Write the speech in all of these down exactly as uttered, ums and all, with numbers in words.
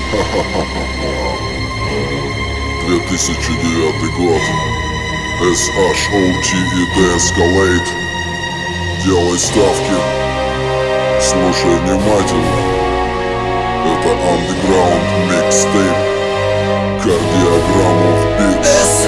две тысячи девятый год. эс эйч о ти и De-Escalate. Делай ставки, слушай внимательно. Это Underground Mixtape. Кардиограммов Битс. эс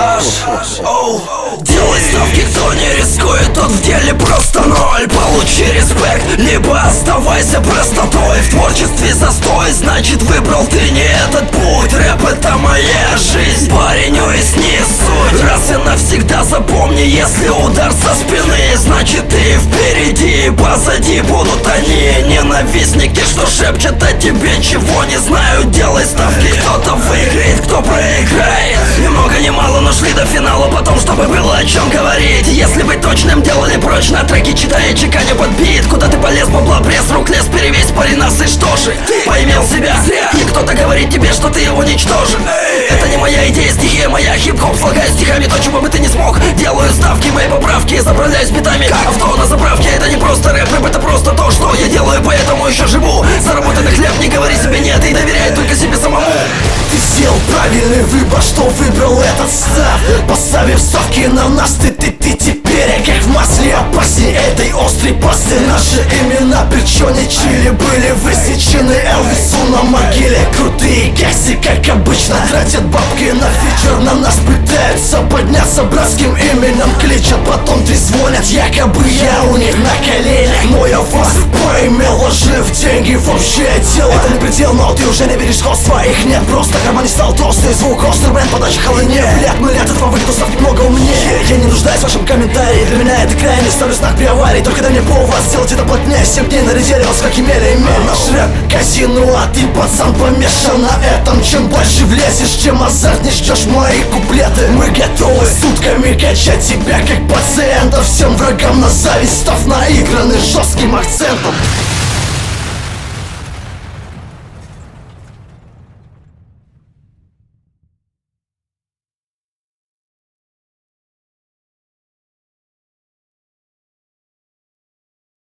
эйч о. Делай ставки, кто не рискует, тот в деле просто ноль. Получи респект, либо оставайся простотой. В творчестве застой, значит выбрал ты не этот путь. Рэп — это моя жизнь, парень, уясни суть. Раз и навсегда запомни, если удар со спины, значит ты впереди, позади будут они. Ненавистники, что шепчут о тебе, чего не знают. Делай ставки, кто-то выиграет, кто проиграет. Ни много ни мало, но шли до финала потом, чтобы было о чем говорить. Если быть точным, делали прочно треки, читая, чеканя под бит. Куда ты полез, бабла, пресс, рук лес, перевесь, парень, нас и что же? Ты поимел себя зря, и кто-то говорит тебе, что ты уничтожен. Это не моя идея, стихия моя, хип-хоп, слагаю стихами то, чего бы ты не смог. Делаю ставки, мои поправки, заправляюсь битами, как авто на заправке. Это не просто рэп, рэп — это просто то, что я делаю, поэтому еще живу. Заработанный хлеб, не говори себе нет и доверяй только себе самому. Ты сделал правильный выбор, что выбрал этот став. Поставив ставки на нас, ты, ты, ты теперь как в масле опаснее этой острой пасты. Наши имена причёничали, были высечены Элвису на могиле. Крутые кексы, как обычно, тратят бабки на фичер. На нас пытаются подняться братским именем, кличат, потом трезвонят, якобы я у них на коленях. Но я вас поимел, ложив деньги в общее дело. Это не предел, но ты уже не веришь сходства, их нет. Просто карман не стал толстый, звук острый, бренд, подача хлыне. Блядь, мы от этого выйдут ставки много умнее. Я не нуждаюсь в вашем комментарии, для меня это крайне. Ставлю знак при аварии, только дай мне повод сделать это плотнее. Семь дней на неделю, вас как имели, имели. Наш рэп казино, а ты, пацан, помешан на этом. Чем больше влезешь, чем азартней ждешь мои куплеты. Мы готовы сутками качать тебя как пациентов. Всем врагам на зависть, став наигранный жестким акцентом.